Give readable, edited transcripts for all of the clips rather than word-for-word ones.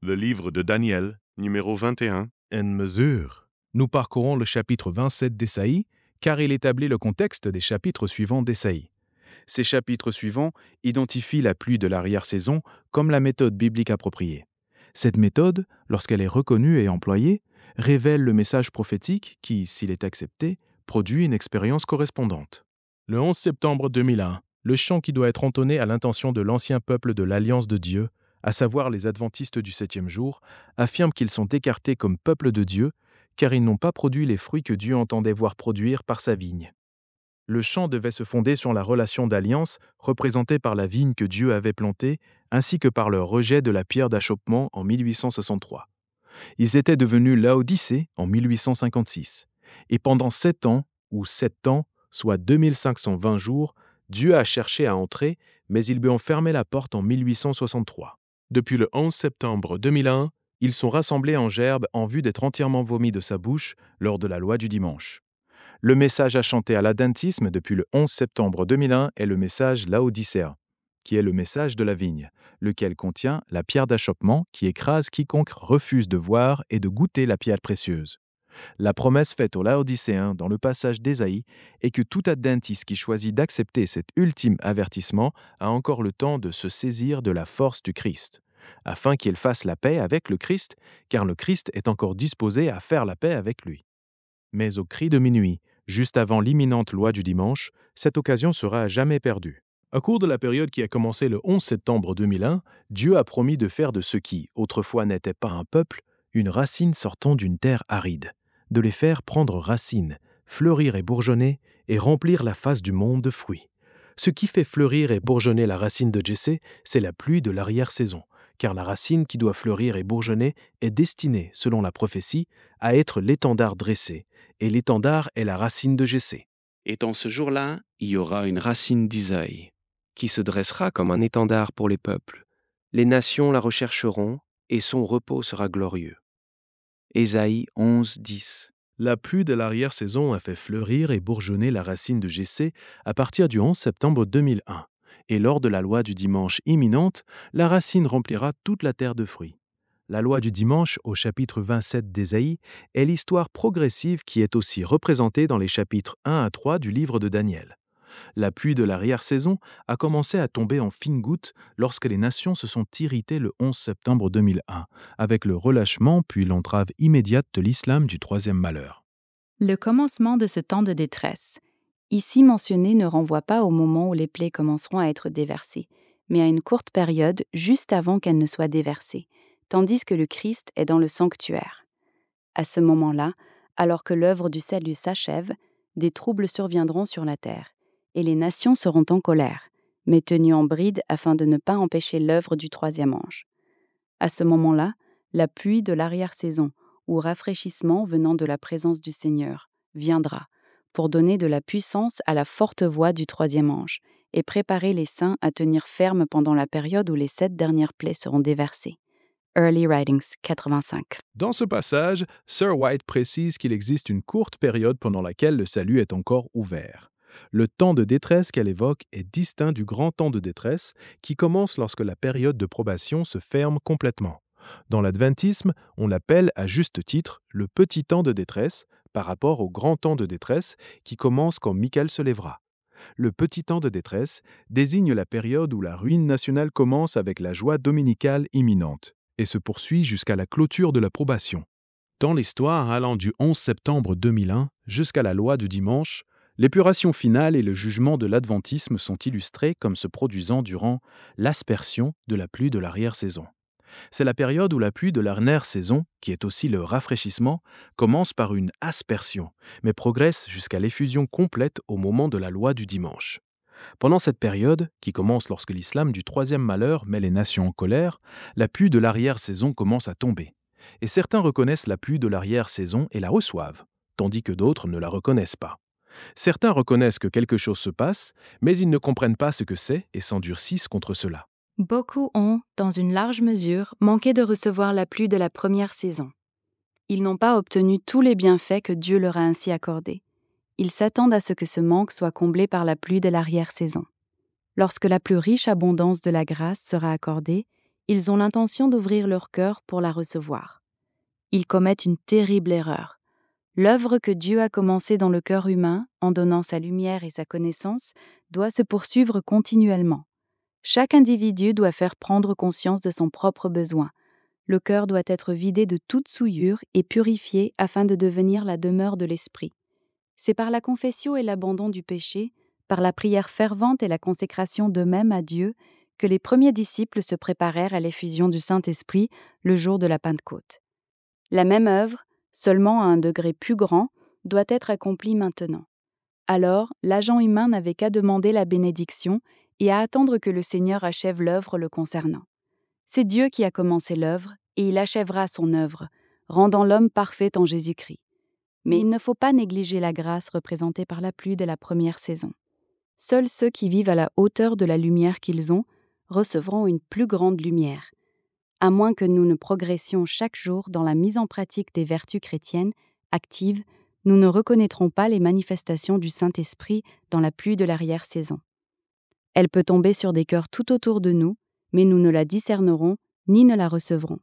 Le livre de Daniel, numéro 21. Une mesure. Nous parcourons le chapitre 27 d'Ésaïe, car il établit le contexte des chapitres suivants d'Ésaïe. Ces chapitres suivants identifient la pluie de l'arrière-saison comme la méthode biblique appropriée. Cette méthode, lorsqu'elle est reconnue et employée, révèle le message prophétique qui, s'il est accepté, produit une expérience correspondante. Le 11 septembre 2001, le chant qui doit être entonné à l'intention de l'ancien peuple de l'Alliance de Dieu, à savoir les adventistes du septième jour, affirme qu'ils sont écartés comme peuple de Dieu, car ils n'ont pas produit les fruits que Dieu entendait voir produire par sa vigne. Le chant devait se fonder sur la relation d'alliance représentée par la vigne que Dieu avait plantée, ainsi que par leur rejet de la pierre d'achoppement en 1863. Ils étaient devenus Laodicée en 1856. Et pendant 7 ans, soit 2520 jours, Dieu a cherché à entrer, mais il lui en fermait la porte en 1863. Depuis le 11 septembre 2001, ils sont rassemblés en gerbe en vue d'être entièrement vomis de sa bouche lors de la loi du dimanche. Le message à chanter à l'adventisme depuis le 11 septembre 2001 est le message laodicéen, qui est le message de la vigne, lequel contient la pierre d'achoppement qui écrase quiconque refuse de voir et de goûter la pierre précieuse. La promesse faite aux Laodicéens dans le passage d'Ésaïe est que tout adventiste qui choisit d'accepter cet ultime avertissement a encore le temps de se saisir de la force du Christ, afin qu'il fasse la paix avec le Christ, car le Christ est encore disposé à faire la paix avec lui. Mais au cri de minuit, juste avant l'imminente loi du dimanche, cette occasion sera à jamais perdue. Au cours de la période qui a commencé le 11 septembre 2001, Dieu a promis de faire de ceux qui, autrefois n'étaient pas un peuple, une racine sortant d'une terre aride, de les faire prendre racine, fleurir et bourgeonner, et remplir la face du monde de fruits. Ce qui fait fleurir et bourgeonner la racine de Jessé, c'est la pluie de l'arrière-saison, car la racine qui doit fleurir et bourgeonner est destinée, selon la prophétie, à être l'étendard dressé, et l'étendard est la racine de Jessé. Et en ce jour-là, il y aura une racine d'Isaïe, qui se dressera comme un étendard pour les peuples. Les nations la rechercheront, et son repos sera glorieux. Ésaïe 11, 10. La pluie de l'arrière-saison a fait fleurir et bourgeonner la racine de Jessé à partir du 11 septembre 2001. Et lors de la loi du dimanche imminente, la racine remplira toute la terre de fruits. La loi du dimanche, au chapitre 27 d'Ésaïe, est l'histoire progressive qui est aussi représentée dans les chapitres 1 à 3 du livre de Daniel. La pluie de l'arrière-saison a commencé à tomber en fines gouttes lorsque les nations se sont irritées le 11 septembre 2001, avec le relâchement puis l'entrave immédiate de l'islam du troisième malheur. Le commencement de ce temps de détresse, ici mentionné, ne renvoie pas au moment où les plaies commenceront à être déversées, mais à une courte période juste avant qu'elles ne soient déversées, tandis que le Christ est dans le sanctuaire. À ce moment-là, alors que l'œuvre du salut s'achève, des troubles surviendront sur la terre, et les nations seront en colère, mais tenues en bride afin de ne pas empêcher l'œuvre du troisième ange. À ce moment-là, la pluie de l'arrière-saison, ou rafraîchissement venant de la présence du Seigneur, viendra, pour donner de la puissance à la forte voix du troisième ange, et préparer les saints à tenir ferme pendant la période où les 7 dernières plaies seront déversées. Early Writings 85. Dans ce passage, Sir White précise qu'il existe une courte période pendant laquelle le salut est encore ouvert. Le temps de détresse qu'elle évoque est distinct du grand temps de détresse qui commence lorsque la période de probation se ferme complètement. Dans l'adventisme, on l'appelle à juste titre le petit temps de détresse par rapport au grand temps de détresse qui commence quand Michael se lèvera. Le petit temps de détresse désigne la période où la ruine nationale commence avec la joie dominicale imminente et se poursuit jusqu'à la clôture de la probation. Dans l'histoire allant du 11 septembre 2001 jusqu'à la loi du dimanche, l'épuration finale et le jugement de l'adventisme sont illustrés comme se produisant durant l'aspersion de la pluie de l'arrière-saison. C'est la période où la pluie de l'arrière-saison, qui est aussi le rafraîchissement, commence par une aspersion, mais progresse jusqu'à l'effusion complète au moment de la loi du dimanche. Pendant cette période, qui commence lorsque l'islam du troisième malheur met les nations en colère, la pluie de l'arrière-saison commence à tomber. Et certains reconnaissent la pluie de l'arrière-saison et la reçoivent, tandis que d'autres ne la reconnaissent pas. Certains reconnaissent que quelque chose se passe, mais ils ne comprennent pas ce que c'est et s'endurcissent contre cela. Beaucoup ont, dans une large mesure, manqué de recevoir la pluie de la première saison. Ils n'ont pas obtenu tous les bienfaits que Dieu leur a ainsi accordés. Ils s'attendent à ce que ce manque soit comblé par la pluie de l'arrière-saison. Lorsque la plus riche abondance de la grâce sera accordée, ils ont l'intention d'ouvrir leur cœur pour la recevoir. Ils commettent une terrible erreur. L'œuvre que Dieu a commencée dans le cœur humain, en donnant sa lumière et sa connaissance, doit se poursuivre continuellement. Chaque individu doit faire prendre conscience de son propre besoin. Le cœur doit être vidé de toute souillure et purifié afin de devenir la demeure de l'Esprit. C'est par la confession et l'abandon du péché, par la prière fervente et la consécration d'eux-mêmes à Dieu, que les premiers disciples se préparèrent à l'effusion du Saint-Esprit le jour de la Pentecôte. La même œuvre, seulement à un degré plus grand, doit être accomplie maintenant. Alors, l'agent humain n'avait qu'à demander la bénédiction et à attendre que le Seigneur achève l'œuvre le concernant. C'est Dieu qui a commencé l'œuvre, et il achèvera son œuvre, rendant l'homme parfait en Jésus-Christ. Mais il ne faut pas négliger la grâce représentée par la pluie de la première saison. Seuls ceux qui vivent à la hauteur de la lumière qu'ils ont recevront une plus grande lumière. À moins que nous ne progressions chaque jour dans la mise en pratique des vertus chrétiennes actives, nous ne reconnaîtrons pas les manifestations du Saint-Esprit dans la pluie de l'arrière-saison. Elle peut tomber sur des cœurs tout autour de nous, mais nous ne la discernerons ni ne la recevrons.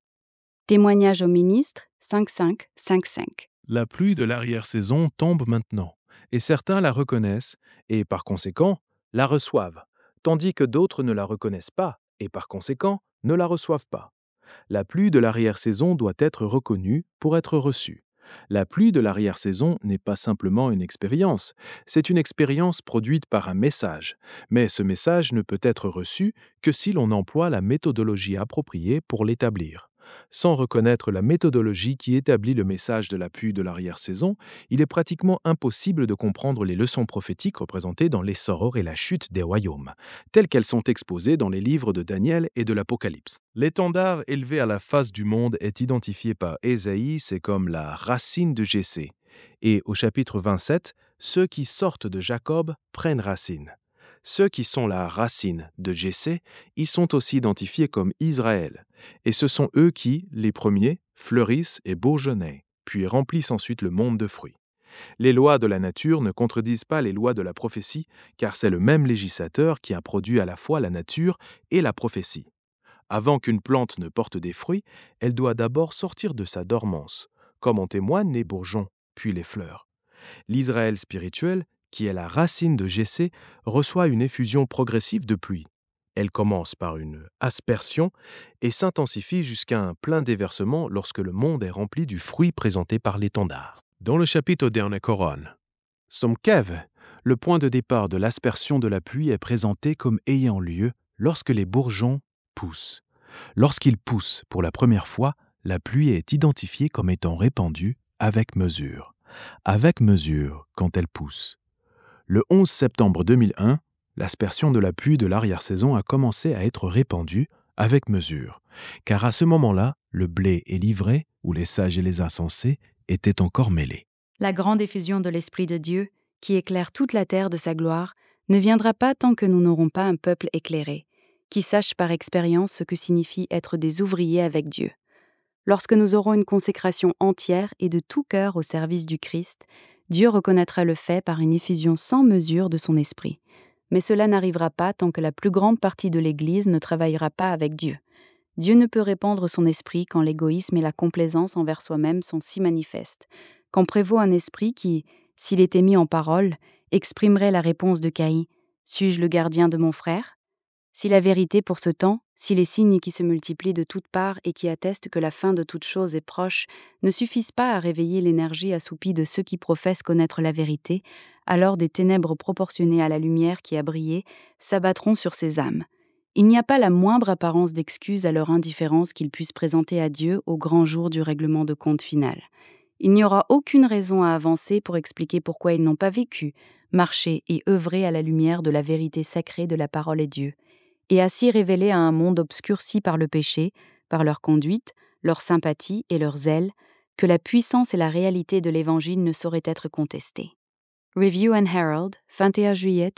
Témoignage au ministre 5.5.5.5. La pluie de l'arrière-saison tombe maintenant, et certains la reconnaissent, et par conséquent, la reçoivent, tandis que d'autres ne la reconnaissent pas, et par conséquent, ne la reçoivent pas. La pluie de l'arrière-saison doit être reconnue pour être reçue. La pluie de l'arrière-saison n'est pas simplement une expérience, c'est une expérience produite par un message, mais ce message ne peut être reçu que si l'on emploie la méthodologie appropriée pour l'établir. Sans reconnaître la méthodologie qui établit le message de la pluie de l'arrière-saison, il est pratiquement impossible de comprendre les leçons prophétiques représentées dans l'essor et la chute des royaumes, telles qu'elles sont exposées dans les livres de Daniel et de l'Apocalypse. L'étendard élevé à la face du monde est identifié par Ésaïe, c'est comme la racine de Jessé. Et au chapitre 27, ceux qui sortent de Jacob prennent racine. Ceux qui sont la racine de Jessé y sont aussi identifiés comme Israël. Et ce sont eux qui, les premiers, fleurissent et bourgeonnent, puis remplissent ensuite le monde de fruits. Les lois de la nature ne contredisent pas les lois de la prophétie, car c'est le même législateur qui a produit à la fois la nature et la prophétie. Avant qu'une plante ne porte des fruits, elle doit d'abord sortir de sa dormance, comme en témoignent les bourgeons, puis les fleurs. L'Israël spirituel, qui est la racine de Jessé, reçoit une effusion progressive de pluie. Elle commence par une aspersion et s'intensifie jusqu'à un plein déversement lorsque le monde est rempli du fruit présenté par l'étendard. Dans le chapitre dernier couronne, Somkev, le point de départ de l'aspersion de la pluie est présenté comme ayant lieu lorsque les bourgeons poussent. Lorsqu'ils poussent pour la première fois, la pluie est identifiée comme étant répandue avec mesure. Avec mesure quand elle pousse. Le 11 septembre 2001, l'aspersion de la pluie de l'arrière-saison a commencé à être répandue avec mesure, car à ce moment-là, le blé et l'ivraie, ou les sages et les insensés, étaient encore mêlés. La grande effusion de l'Esprit de Dieu, qui éclaire toute la terre de sa gloire, ne viendra pas tant que nous n'aurons pas un peuple éclairé, qui sache par expérience ce que signifie être des ouvriers avec Dieu. Lorsque nous aurons une consécration entière et de tout cœur au service du Christ, Dieu reconnaîtra le fait par une effusion sans mesure de son esprit. Mais cela n'arrivera pas tant que la plus grande partie de l'Église ne travaillera pas avec Dieu. Dieu ne peut répandre son esprit quand l'égoïsme et la complaisance envers soi-même sont si manifestes, quand prévaut un esprit qui, s'il était mis en parole, exprimerait la réponse de Caïn « Suis-je le gardien de mon frère ?» Si la vérité pour ce temps, si les signes qui se multiplient de toutes parts et qui attestent que la fin de toute chose est proche ne suffisent pas à réveiller l'énergie assoupie de ceux qui professent connaître la vérité, alors des ténèbres proportionnées à la lumière qui a brillé s'abattront sur ces âmes. Il n'y a pas la moindre apparence d'excuse à leur indifférence qu'ils puissent présenter à Dieu au grand jour du règlement de compte final. Il n'y aura aucune raison à avancer pour expliquer pourquoi ils n'ont pas vécu, marché et œuvré à la lumière de la vérité sacrée de la parole de Dieu, et ainsi révéler à un monde obscurci par le péché, par leur conduite, leur sympathie et leur zèle, que la puissance et la réalité de l'Évangile ne sauraient être contestées. Review and Herald, 21 juillet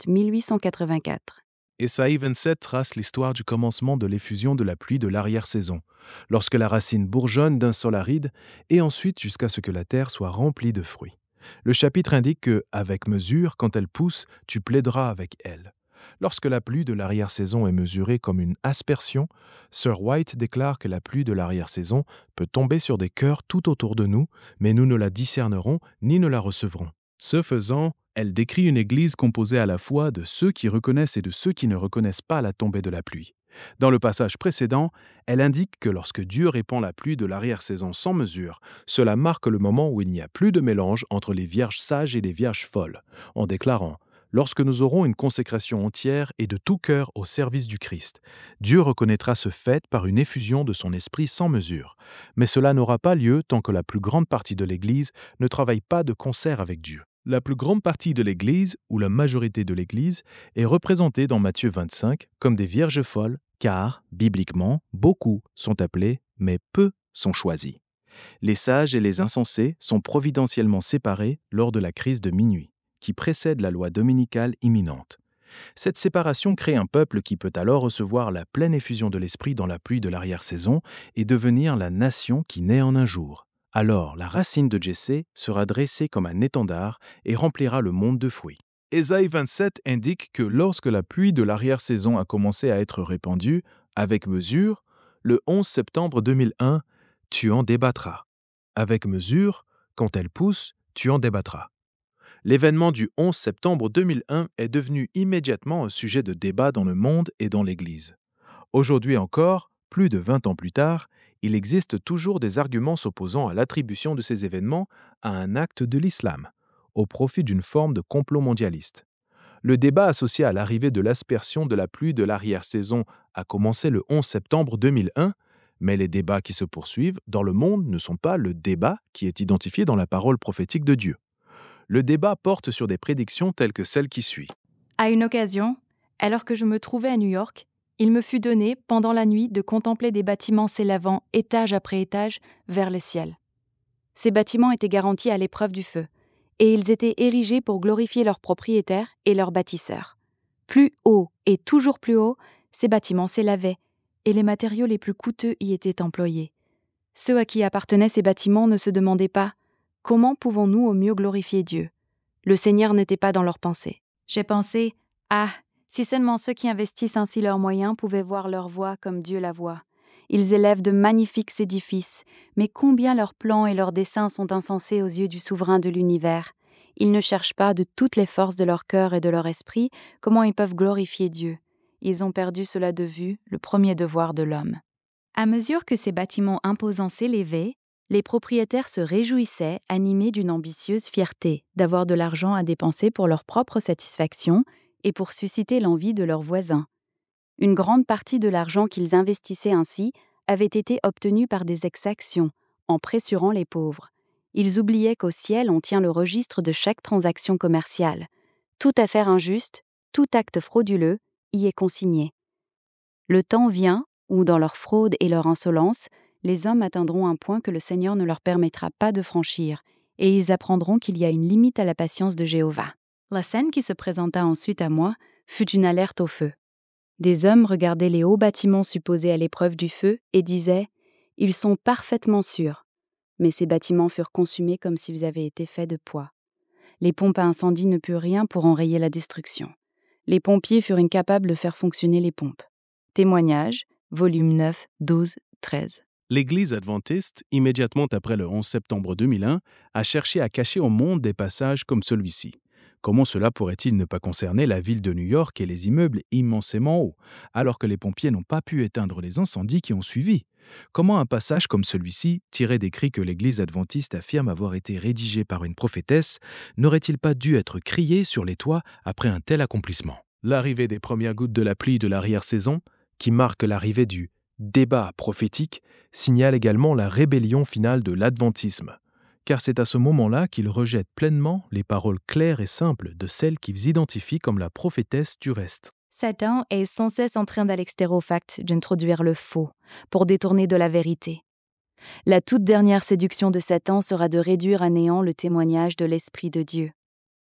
1884. Ésaïe 27 trace l'histoire du commencement de l'effusion de la pluie de l'arrière-saison, lorsque la racine bourgeonne d'un sol aride, et ensuite jusqu'à ce que la terre soit remplie de fruits. Le chapitre indique que, avec mesure, quand elle pousse, tu plaideras avec elle. Lorsque la pluie de l'arrière-saison est mesurée comme une aspersion, Sir White déclare que la pluie de l'arrière-saison peut tomber sur des cœurs tout autour de nous, mais nous ne la discernerons ni ne la recevrons. Ce faisant, elle décrit une Église composée à la fois de ceux qui reconnaissent et de ceux qui ne reconnaissent pas la tombée de la pluie. Dans le passage précédent, elle indique que lorsque Dieu répand la pluie de l'arrière-saison sans mesure, cela marque le moment où il n'y a plus de mélange entre les vierges sages et les vierges folles, en déclarant « Lorsque nous aurons une consécration entière et de tout cœur au service du Christ, Dieu reconnaîtra ce fait par une effusion de son esprit sans mesure. Mais cela n'aura pas lieu tant que la plus grande partie de l'Église ne travaille pas de concert avec Dieu. » La plus grande partie de l'Église, ou la majorité de l'Église, est représentée dans Matthieu 25 comme des vierges folles, car, bibliquement, beaucoup sont appelés, mais peu sont choisis. Les sages et les insensés sont providentiellement séparés lors de la crise de minuit, qui précède la loi dominicale imminente. Cette séparation crée un peuple qui peut alors recevoir la pleine effusion de l'Esprit dans la pluie de l'arrière-saison et devenir la nation qui naît en un jour. Alors la racine de Jessé sera dressée comme un étendard et remplira le monde de fruits. Ésaïe 27 indique que lorsque la pluie de l'arrière-saison a commencé à être répandue, avec mesure, le 11 septembre 2001, tu en débattras. Avec mesure, quand elle pousse, tu en débattras. L'événement du 11 septembre 2001 est devenu immédiatement un sujet de débat dans le monde et dans l'Église. Aujourd'hui encore, plus de 20 ans plus tard, il existe toujours des arguments s'opposant à l'attribution de ces événements à un acte de l'islam, au profit d'une forme de complot mondialiste. Le débat associé à l'arrivée de l'aspersion de la pluie de l'arrière-saison a commencé le 11 septembre 2001, mais les débats qui se poursuivent dans le monde ne sont pas le débat qui est identifié dans la parole prophétique de Dieu. Le débat porte sur des prédictions telles que celle qui suit. À une occasion, alors que je me trouvais à New York, il me fut donné, pendant la nuit, de contempler des bâtiments s'élevant étage après étage vers le ciel. Ces bâtiments étaient garantis à l'épreuve du feu, et ils étaient érigés pour glorifier leurs propriétaires et leurs bâtisseurs. Plus haut et toujours plus haut, ces bâtiments s'élevaient, et les matériaux les plus coûteux y étaient employés. Ceux à qui appartenaient ces bâtiments ne se demandaient pas « Comment pouvons-nous au mieux glorifier Dieu ?» Le Seigneur n'était pas dans leurs pensées. J'ai pensé « Ah, si seulement ceux qui investissent ainsi leurs moyens pouvaient voir leur voie comme Dieu la voit. Ils élèvent de magnifiques édifices, mais combien leurs plans et leurs desseins sont insensés aux yeux du souverain de l'univers. Ils ne cherchent pas de toutes les forces de leur cœur et de leur esprit comment ils peuvent glorifier Dieu. Ils ont perdu cela de vue, le premier devoir de l'homme. » À mesure que ces bâtiments imposants s'élevaient, les propriétaires se réjouissaient, animés d'une ambitieuse fierté d'avoir de l'argent à dépenser pour leur propre satisfaction et pour susciter l'envie de leurs voisins. Une grande partie de l'argent qu'ils investissaient ainsi avait été obtenue par des exactions, en pressurant les pauvres. Ils oubliaient qu'au ciel on tient le registre de chaque transaction commerciale. Toute affaire injuste, tout acte frauduleux y est consigné. Le temps vient où, dans leur fraude et leur insolence, les hommes atteindront un point que le Seigneur ne leur permettra pas de franchir, et ils apprendront qu'il y a une limite à la patience de Jéhovah. La scène qui se présenta ensuite à moi fut une alerte au feu. Des hommes regardaient les hauts bâtiments supposés à l'épreuve du feu et disaient « Ils sont parfaitement sûrs ». Mais ces bâtiments furent consumés comme s'ils avaient été faits de poids. Les pompes à incendie ne purent rien pour enrayer la destruction. Les pompiers furent incapables de faire fonctionner les pompes. Témoignages, volume 9, 12, 13. L'Église adventiste, immédiatement après le 11 septembre 2001, a cherché à cacher au monde des passages comme celui-ci. Comment cela pourrait-il ne pas concerner la ville de New York et les immeubles immensément hauts, alors que les pompiers n'ont pas pu éteindre les incendies qui ont suivi? Comment un passage comme celui-ci, tiré des cris que l'Église adventiste affirme avoir été rédigé par une prophétesse, n'aurait-il pas dû être crié sur les toits après un tel accomplissement? L'arrivée des premières gouttes de la pluie de l'arrière-saison, qui marque l'arrivée du débat prophétique, signale également la rébellion finale de l'adventisme, car c'est à ce moment-là qu'ils rejettent pleinement les paroles claires et simples de celle qu'ils identifient comme la prophétesse du reste. Satan est sans cesse en train d'aller stéréofact d'introduire le faux pour détourner de la vérité. La toute dernière séduction de Satan sera de réduire à néant le témoignage de l'Esprit de Dieu.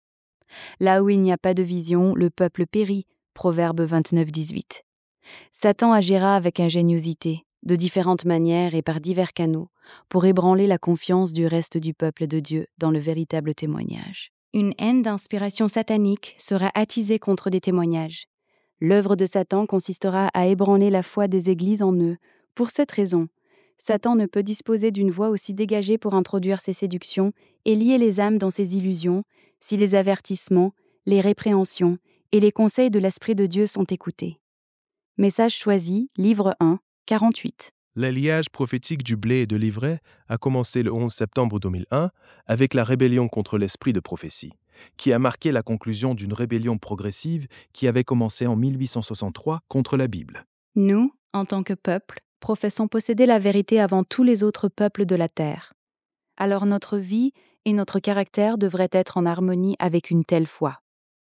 Là où il n'y a pas de vision, le peuple périt, Proverbe 29, 18. Satan agira avec ingéniosité, de différentes manières et par divers canaux, pour ébranler la confiance du reste du peuple de Dieu dans le véritable témoignage. Une haine d'inspiration satanique sera attisée contre des témoignages. L'œuvre de Satan consistera à ébranler la foi des églises en eux. Pour cette raison, Satan ne peut disposer d'une voix aussi dégagée pour introduire ses séductions et lier les âmes dans ses illusions si les avertissements, les répréhensions et les conseils de l'Esprit de Dieu sont écoutés. Message choisi, livre 1, 48. L'alliage prophétique du blé et de l'ivraie a commencé le 11 septembre 2001 avec la rébellion contre l'esprit de prophétie, qui a marqué la conclusion d'une rébellion progressive qui avait commencé en 1863 contre la Bible. Nous, en tant que peuple, professons posséder la vérité avant tous les autres peuples de la terre. Alors notre vie et notre caractère devraient être en harmonie avec une telle foi.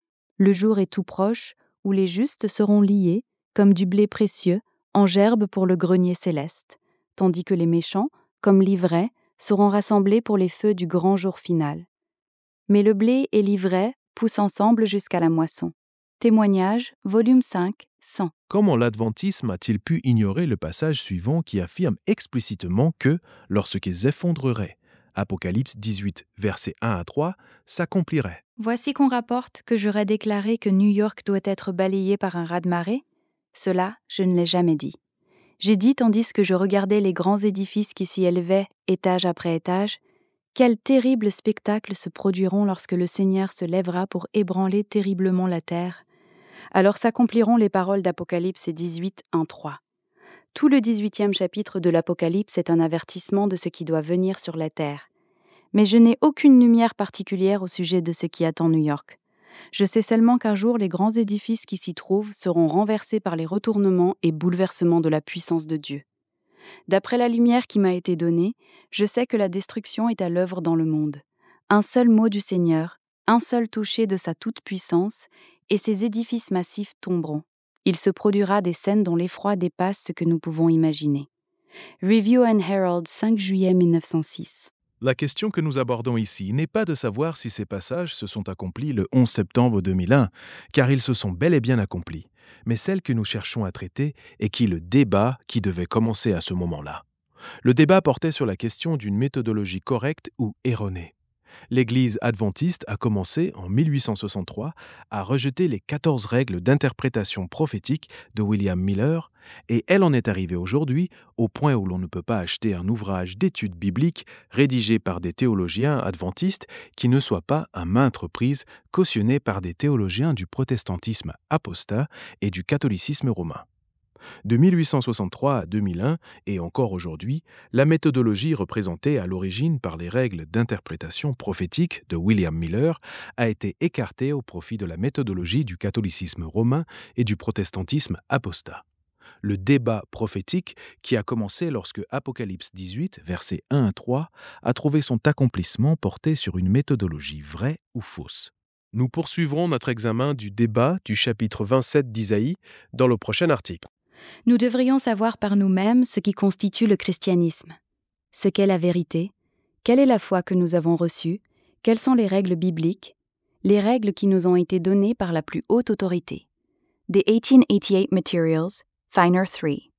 Le jour est tout proche où les justes seront liés, comme du blé précieux, en gerbe pour le grenier céleste, tandis que les méchants, comme l'ivraie, seront rassemblés pour les feux du grand jour final. Mais le blé et l'ivraie poussent ensemble jusqu'à la moisson. Témoignage, volume 5, 100. Comment l'adventisme a-t-il pu ignorer le passage suivant qui affirme explicitement que, lorsqu'ils s'effondreraient, Apocalypse 18, versets 1 à 3, s'accomplirait? Voici qu'on rapporte que j'aurais déclaré que New York doit être balayée par un raz-de-marée. Cela, je ne l'ai jamais dit. J'ai dit tandis que je regardais les grands édifices qui s'y élevaient, étage après étage, quels terribles spectacles se produiront lorsque le Seigneur se lèvera pour ébranler terriblement la terre. Alors s'accompliront les paroles d'Apocalypse 18, 1, 3. Tout le 18e chapitre de l'Apocalypse est un avertissement de ce qui doit venir sur la terre. Mais je n'ai aucune lumière particulière au sujet de ce qui attend New York. Je sais seulement qu'un jour les grands édifices qui s'y trouvent seront renversés par les retournements et bouleversements de la puissance de Dieu. D'après la lumière qui m'a été donnée, je sais que la destruction est à l'œuvre dans le monde. Un seul mot du Seigneur, un seul toucher de sa toute-puissance, et ces édifices massifs tomberont. Il se produira des scènes dont l'effroi dépasse ce que nous pouvons imaginer. Review and Herald, 5 juillet 1906. La question que nous abordons ici n'est pas de savoir si ces passages se sont accomplis le 11 septembre 2001, car ils se sont bel et bien accomplis, mais celle que nous cherchons à traiter est le débat qui devait commencer à ce moment-là. Le débat portait sur la question d'une méthodologie correcte ou erronée. L'Église adventiste a commencé, en 1863, à rejeter les 14 règles d'interprétation prophétique de William Miller, et elle en est arrivée aujourd'hui au point où l'on ne peut pas acheter un ouvrage d'études bibliques rédigé par des théologiens adventistes qui ne soit pas à maintes reprises cautionné par des théologiens du protestantisme apostat et du catholicisme romain. De 1863 à 2001, et encore aujourd'hui, la méthodologie représentée à l'origine par les règles d'interprétation prophétique de William Miller a été écartée au profit de la méthodologie du catholicisme romain et du protestantisme apostat. Le débat prophétique, qui a commencé lorsque Apocalypse 18, versets 1 à 3, a trouvé son accomplissement porté sur une méthodologie vraie ou fausse. Nous poursuivrons notre examen du débat du chapitre 27 d'Isaïe dans le prochain article. Nous devrions savoir par nous-mêmes ce qui constitue le christianisme. Ce qu'est la vérité, quelle est la foi que nous avons reçue, quelles sont les règles bibliques, les règles qui nous ont été données par la plus haute autorité. The 1888 Materials, Finer 3.